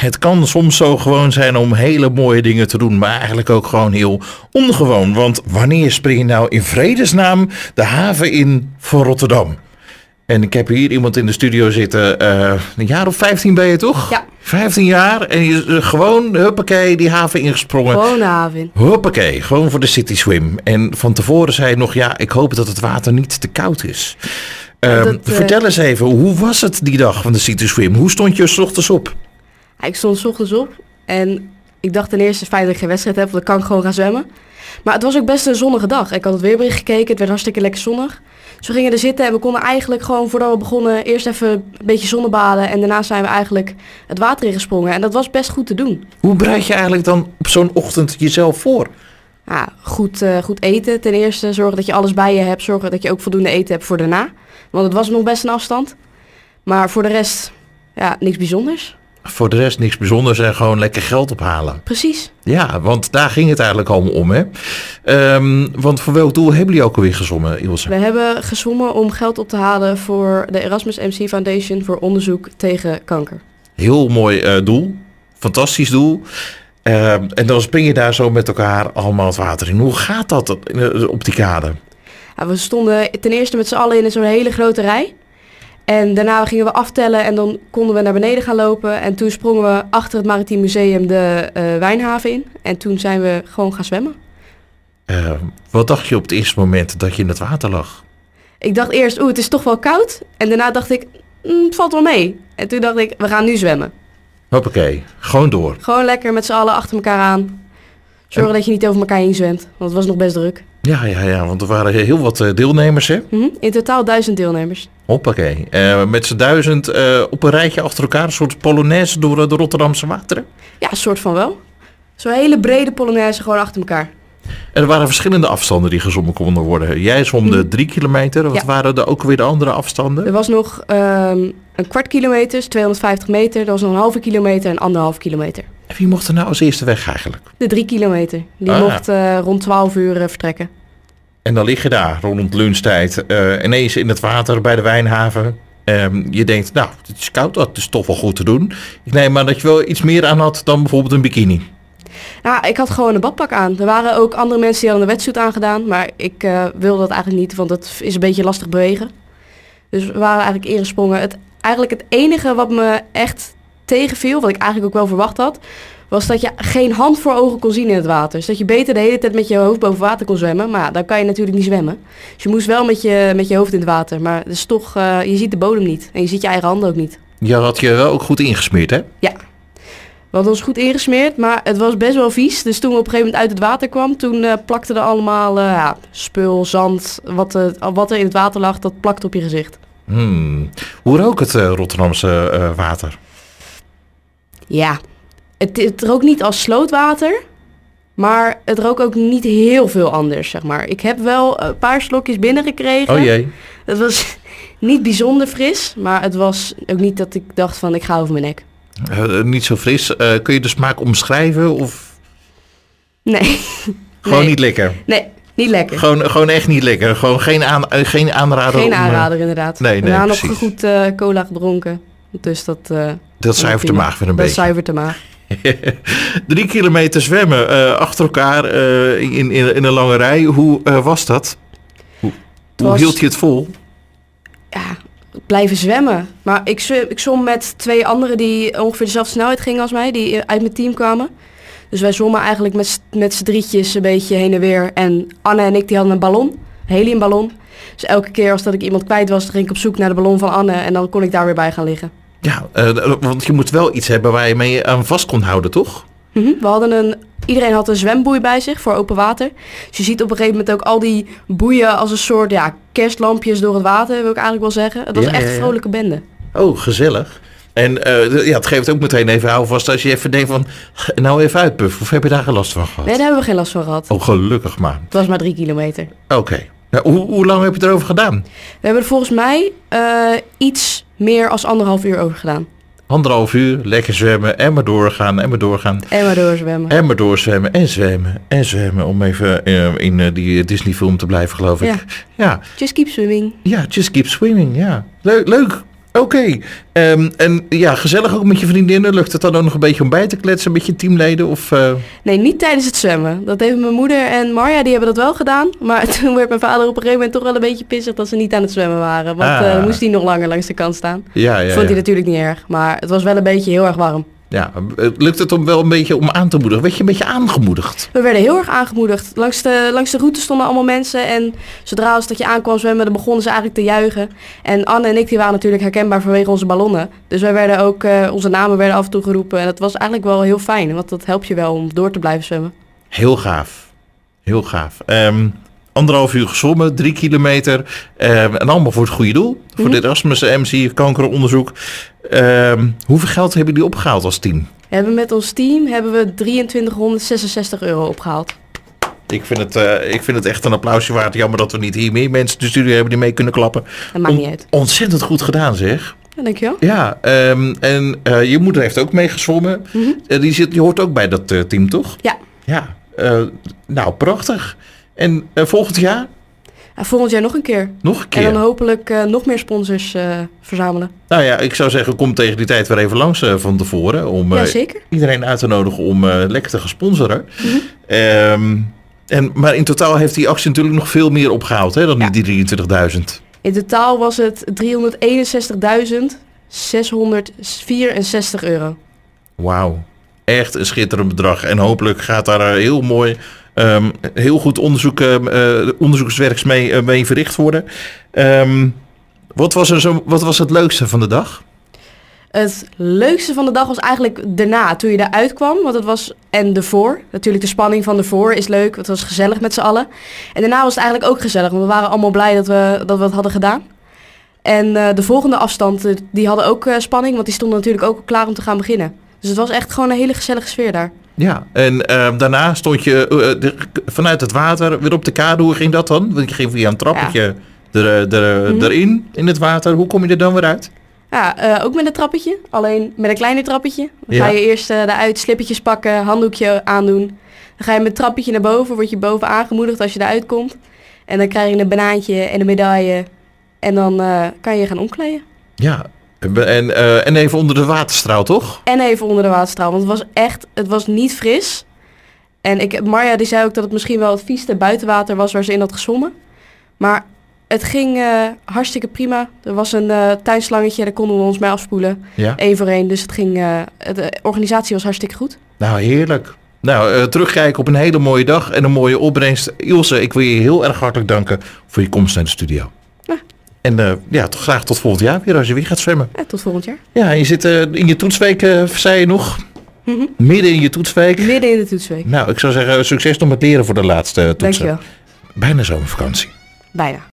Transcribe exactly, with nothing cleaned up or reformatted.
het kan soms zo gewoon zijn om hele mooie dingen te doen, maar eigenlijk ook gewoon heel ongewoon. Want wanneer spring je nou in vredesnaam de haven in van Rotterdam? En ik heb hier iemand in de studio zitten, uh, een jaar of vijftien ben je toch? Ja. vijftien jaar en je uh, gewoon, huppakee, die haven ingesprongen. Gewoon de haven in. Huppakee, gewoon voor de City Swim. En van tevoren zei je nog, ja, ik hoop dat het water niet te koud is. Uh, dat, uh, vertel eens even, hoe was het die dag van de City Swim? Hoe stond je 's ochtends op? Ik stond 's ochtends op en ik dacht ten eerste fijn dat ik geen wedstrijd heb, want dan kan ik gewoon gaan zwemmen. Maar het was ook best een zonnige dag. Ik had het weerbericht gekeken, het werd hartstikke lekker zonnig. Dus we gingen er zitten en we konden eigenlijk gewoon voordat we begonnen eerst even een beetje zonnebaden. En daarna zijn we eigenlijk het water ingesprongen. En dat was best goed te doen. Hoe bereid je eigenlijk dan op zo'n ochtend jezelf voor? Ja, goed, uh, goed eten ten eerste. Zorgen dat je alles bij je hebt. Zorgen dat je ook voldoende eten hebt voor daarna. Want het was nog best een afstand. Maar voor de rest, ja, niks bijzonders. Voor de rest niks bijzonders en gewoon lekker geld ophalen. Precies. Ja, want daar ging het eigenlijk allemaal om, hè? Um, want voor welk doel hebben jullie ook alweer gezwommen, Ilse? We hebben gezwommen om geld op te halen voor de Erasmus M C Foundation voor onderzoek tegen kanker. Heel mooi uh, doel. Fantastisch doel. Uh, en dan spring je daar zo met elkaar allemaal het water in. Hoe gaat dat op die kade? Ja, we stonden ten eerste met z'n allen in zo'n hele grote rij. En daarna gingen we aftellen en dan konden we naar beneden gaan lopen. En toen sprongen we achter het Maritiem Museum de uh, Wijnhaven in. En toen zijn we gewoon gaan zwemmen. Uh, wat dacht je op het eerste moment dat je in het water lag? Ik dacht eerst, oeh, het is toch wel koud. En daarna dacht ik, mm, het valt wel mee. En toen dacht ik, we gaan nu zwemmen. Hoppakee, gewoon door. Gewoon lekker met z'n allen achter elkaar aan. Zorgen en... dat je niet over elkaar heen zwemt, want het was nog best druk. Ja, ja, ja, want er waren heel wat deelnemers, hè? Mm-hmm. In totaal duizend deelnemers. Hoppakee. Uh, met z'n duizend uh, op een rijtje achter elkaar, een soort polonaise door uh, de Rotterdamse wateren? Ja, een soort van wel. Zo'n hele brede polonaise gewoon achter elkaar. En er waren verschillende afstanden die gezwommen konden worden. Jij zwom de drie kilometer. Wat ja. waren er ook weer de andere afstanden? Er was nog um, een kwart kilometer, tweehonderdvijftig meter. Er was nog een halve kilometer en anderhalf kilometer. En wie mocht er nou als eerste weg eigenlijk? De drie kilometer. Die ah. mocht uh, rond twaalf uur uh, vertrekken. En dan lig je daar rond lunchtijd uh, ineens in het water bij de Wijnhaven. Um, je denkt, nou, het is koud, dat is toch wel goed te doen. Ik neem maar dat je wel iets meer aan had dan bijvoorbeeld een bikini. Nou, ik had gewoon een badpak aan. Er waren ook andere mensen die hadden een wetsuit aangedaan. Maar ik uh, wilde dat eigenlijk niet, want het is een beetje lastig bewegen. Dus we waren eigenlijk ingesprongen. Het, eigenlijk het enige wat me echt tegenviel, wat ik eigenlijk ook wel verwacht had, was dat je geen hand voor ogen kon zien in het water. Dus dat je beter de hele tijd met je hoofd boven water kon zwemmen. Maar ja, dan kan je natuurlijk niet zwemmen. Dus je moest wel met je, met je hoofd in het water. Maar het is toch, uh, je ziet de bodem niet. En je ziet je eigen handen ook niet. Je had je wel ook goed ingesmeerd, hè? Ja. We hadden ons goed ingesmeerd, maar het was best wel vies. Dus toen we op een gegeven moment uit het water kwam, toen uh, plakte er allemaal uh, ja, spul, zand, wat, uh, wat er in het water lag, dat plakte op je gezicht. Hmm. Hoe rook het uh, Rotterdamse uh, water? Ja, het, het rook niet als slootwater, maar het rook ook niet heel veel anders, zeg maar. Ik heb wel een paar slokjes binnengekregen. Oh jee. Het was niet bijzonder fris, maar het was ook niet dat ik dacht van ik ga over mijn nek. Uh, niet zo fris. Uh, kun je de smaak omschrijven? Of? Nee. Gewoon nee. niet lekker? Nee, niet lekker. Gewoon, gewoon echt niet lekker? Gewoon geen, aan, uh, geen aanrader? Geen aanrader, om, uh... inderdaad. Nee, nee, We hadden precies. nog goed uh, cola gedronken. Dus dat... Uh, dat zuivert de maag weer een dat beetje. Dat zuivert de maag. Drie kilometer zwemmen uh, achter elkaar uh, in, in, in een lange rij. Hoe uh, was dat? Hoe, hoe was... hield je het vol? Ja... blijven zwemmen. Maar ik zwom, ik zwom met twee anderen die ongeveer dezelfde snelheid gingen als mij, die uit mijn team kwamen. Dus wij zwommen eigenlijk met, met z'n drietjes een beetje heen en weer. En Anne en ik die hadden een ballon, een heliumballon. Dus elke keer als dat ik iemand kwijt was, ging ik op zoek naar de ballon van Anne en dan kon ik daar weer bij gaan liggen. Ja, uh, want je moet wel iets hebben waar je mee aan vast kon houden, toch? Mm-hmm. We hadden een, iedereen had een zwemboei bij zich voor open water. Dus je ziet op een gegeven moment ook al die boeien als een soort ja, kerstlampjes door het water, wil ik eigenlijk wel zeggen. Het was ja, echt een vrolijke ja, ja. bende. Oh, gezellig. En uh, ja, het geeft ook meteen even houvast als je even denkt van, nou even uitpuffen. Of heb je daar geen last van gehad? Nee, daar hebben we geen last van gehad. Oh, gelukkig maar. Het was maar drie kilometer. Oké. Okay. Nou, hoe, hoe lang heb je erover gedaan? We hebben er volgens mij uh, iets meer als anderhalf uur over gedaan. Anderhalf uur, lekker zwemmen en maar doorgaan en maar doorgaan. En maar doorzwemmen. En maar doorzwemmen en zwemmen en zwemmen. Om even uh, in uh, die Disney film te blijven, geloof ik. Ja. ja. Just keep swimming. Ja, just keep swimming, ja. Leuk, leuk. Oké. Okay. Um, en ja, gezellig ook met je vriendinnen. Lukt het dan ook nog een beetje om bij te kletsen met je teamleden? Of, uh... Nee, niet tijdens het zwemmen. Dat heeft mijn moeder en Marja, die hebben dat wel gedaan. Maar toen werd mijn vader op een gegeven moment toch wel een beetje pissig dat ze niet aan het zwemmen waren. Want ah. uh, dan moest hij nog langer langs de kant staan. Ja, ja, dat vond ja. hij natuurlijk niet erg. Maar het was wel een beetje heel erg warm. Ja, lukt het om wel een beetje om aan te moedigen? Werd je een beetje aangemoedigd? We werden heel erg aangemoedigd. Langs de, langs de route stonden allemaal mensen. En zodra als dat je aankwam zwemmen, dan begonnen ze eigenlijk te juichen. En Anne en ik die waren natuurlijk herkenbaar vanwege onze ballonnen. Dus wij werden ook, uh, onze namen werden af en toe geroepen. En dat was eigenlijk wel heel fijn. Want dat helpt je wel om door te blijven zwemmen. Heel gaaf. Heel gaaf. Um, anderhalf uur gezwommen, drie kilometer. Um, en allemaal voor het goede doel. Mm-hmm. Voor dit Erasmus M C kankeronderzoek. Um, hoeveel geld hebben jullie opgehaald als team? We hebben met ons team hebben we drieëntwintighonderdzesenzestig euro opgehaald. Ik vind, het, uh, ik vind het echt een applausje waard. Jammer dat we niet hier meer mensen in de studio hebben die mee kunnen klappen. Dat maakt On- niet uit. Ontzettend goed gedaan, zeg. Ja, dankjewel. Ja, um, en uh, je moeder heeft ook meegezwommen. Mm-hmm. Uh, die, zit, die hoort ook bij dat uh, team, toch? Ja. Ja, uh, nou prachtig. En uh, volgend jaar? Ja, volgend jaar nog een keer. Nog een keer? En dan hopelijk uh, nog meer sponsors uh, verzamelen. Nou ja, ik zou zeggen, kom tegen die tijd weer even langs uh, van tevoren. Om uh, ja, zeker. iedereen uit te nodigen om uh, lekker te gaan sponsoren. Mm-hmm. Um, en, maar in totaal heeft die actie natuurlijk nog veel meer opgehaald, hè, dan ja. die drieëntwintigduizend. In totaal was het driehonderdeenenzestigduizend zeshonderdvierenzestig euro. Wauw. Echt een schitterend bedrag. En hopelijk gaat daar uh, heel mooi... Um, heel goed onderzoek, uh, onderzoekswerks mee, uh, mee verricht worden. Um, wat, was er zo, wat was het leukste van de dag? Het leukste van de dag was eigenlijk daarna, toen je eruit kwam. Want het was, en ervoor, natuurlijk de spanning van ervoor is leuk. Het was gezellig met z'n allen. En daarna was het eigenlijk ook gezellig, want we waren allemaal blij dat we, dat we het hadden gedaan. En uh, de volgende afstand, die hadden ook uh, spanning, want die stonden natuurlijk ook klaar om te gaan beginnen. Dus het was echt gewoon een hele gezellige sfeer daar. Ja, en uh, daarna stond je uh, de, vanuit het water weer op de kade. Hoe ging dat dan? Want je ging via een trappetje ja. er, er, mm-hmm. erin in het water. Hoe kom je er dan weer uit? Ja, uh, ook met een trappetje. Alleen met een kleiner trappetje. Dan ja. ga je eerst uh, eruit slippertjes pakken, handdoekje aandoen. Dan ga je met het trappetje naar boven. Word je boven aangemoedigd als je eruit komt. En dan krijg je een banaantje en een medaille. En dan uh, kan je gaan omkleden. Ja, En, uh, en even onder de waterstraal, toch? En even onder de waterstraal, want het was echt, het was niet fris. En ik, Marja die zei ook dat het misschien wel het vieste buitenwater was waar ze in had gezwommen. Maar het ging uh, hartstikke prima. Er was een uh, tuinslangetje, daar konden we ons mee afspoelen. Ja. Eén voor één, dus het ging, uh, de organisatie was hartstikke goed. Nou, heerlijk. Nou, uh, terugkijken op een hele mooie dag en een mooie opbrengst. Ilse, ik wil je heel erg hartelijk danken voor je komst naar de studio. Ja. En uh, ja, toch graag tot volgend jaar weer als je weer gaat zwemmen. Ja, tot volgend jaar. Ja, je zit uh, in je toetsweek, uh, zei je nog. Mm-hmm. Midden in je toetsweek. Midden in de toetsweek. Nou, ik zou zeggen succes nog met leren voor de laatste toetsen. Dankjewel. Bijna zomervakantie. Bijna.